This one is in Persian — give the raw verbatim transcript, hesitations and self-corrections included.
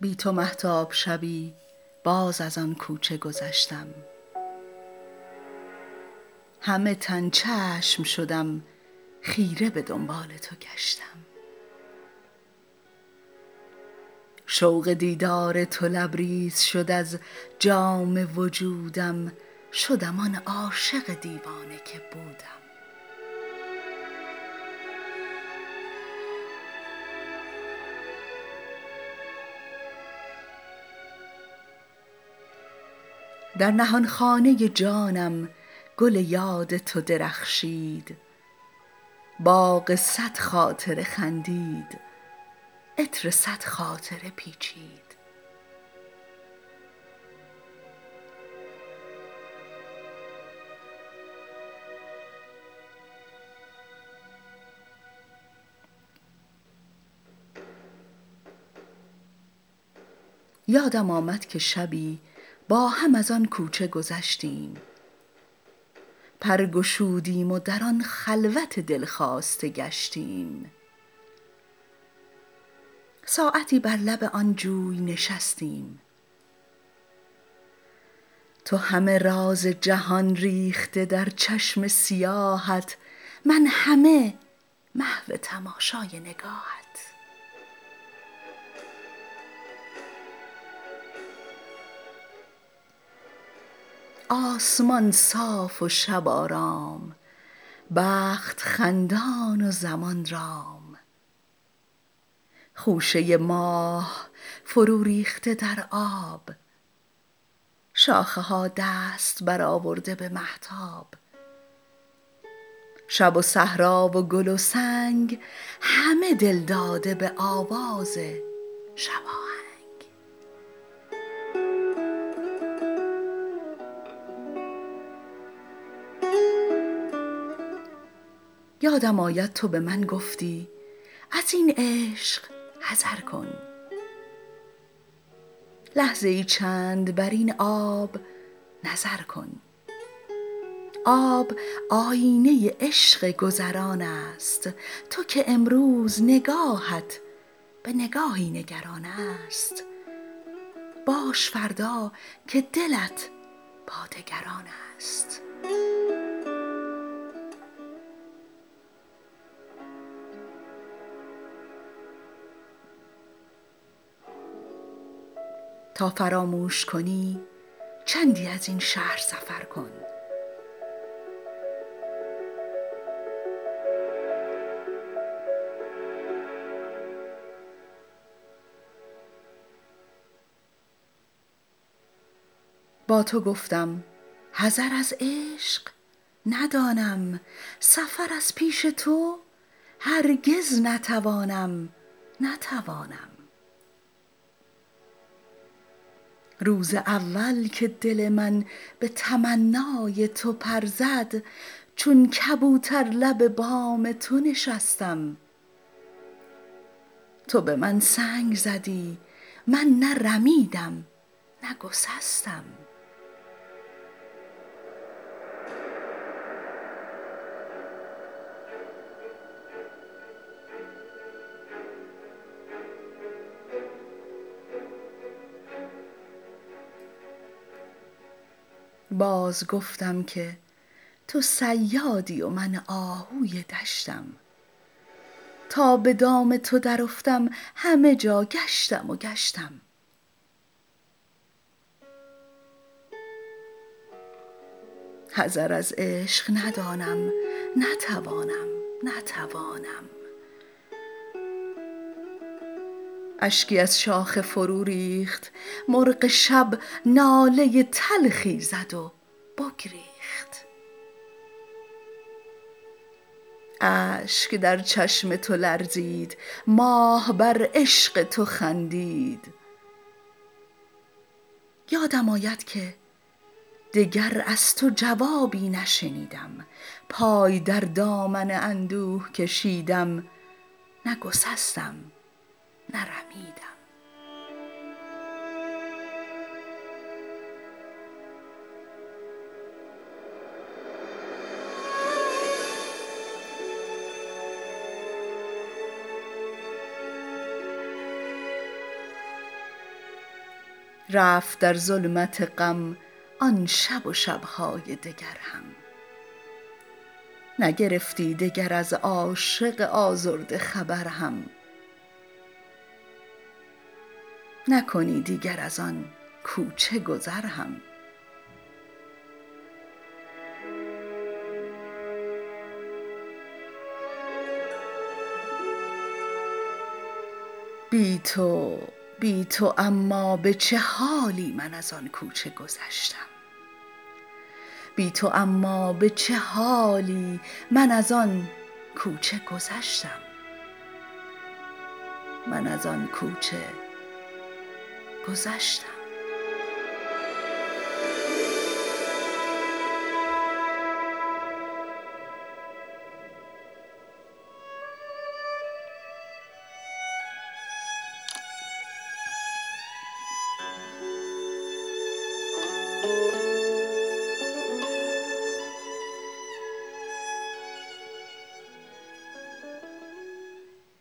بی تو مهتاب شبی باز از آن کوچه گذشتم. همه تن چشم شدم خیره به دنبال تو گشتم. شوق دیدار تو لبریز شد از جام وجودم، شدم آن عاشق دیوانه که بودم. در نهانخانه جانم گل یاد تو درخشید، باغ صد خاطره خندید، عطر صد خاطره پیچید. یادم آمد که شبی با هم از آن کوچه گذشتیم، پر گشودیم و در آن خلوت دلخواسته گشتیم. ساعتی بر لب آن جوی نشستیم، تو همه راز جهان ریخته در چشم سیاهت، من همه محو تماشای نگاهت. آسمان صاف و شب آرام، بخت خندان و زمان رام، خوشه ماه فرو ریخته در آب، شاخه ها دست برآورده به مهتاب. شب و صحرا و گل و سنگ همه دل داده به آواز شباهنگ. یادم آید تو به من گفتی از این عشق حذر کن، لحظه ای چند بر این آب نظر کن. آب آیینه عشق گذران است، تو که امروز نگاهت به نگاهی نگران است، باش فردا که دلت با دگران است. تا فراموش کنی چندی از این شهر سفر کن. با تو گفتم حذر از عشق ندانم، سفر از پیش تو هرگز نتوانم نتوانم. روز اول که دل من به تمنای تو پر زد، چون کبوتر لب بام تو نشستم. تو به من سنگ زدی، من نه رمیدم نه گسستم. باز گفتم که تو صیادی و من آهوی دشتم، تا به دام تو درافتم همه جا گشتم و گشتم. حذر از عشق ندانم نتوانم نتوانم. اشکی از شاخه فرو ریخت، مرغ شب ناله تلخی زد و بگریخت. اشک در چشم تو لرزید، ماه بر عشق تو خندید. یادم آید که دگر از تو جوابی نشنیدم، پای در دامن اندوه کشیدم، نه گسستم نه رمیدم. رفت در ظلمت غم آن شب و شبهای دگر هم. نگرفتی دگر از عاشق آزرده خبر هم. نکنی دیگر از آن کوچه گذر هم. بی تو بی تو اما به چه حالی من از آن کوچه گذشتم. بی تو اما به چه حالی من از آن کوچه گذشتم. من از آن کوچه گذشتم.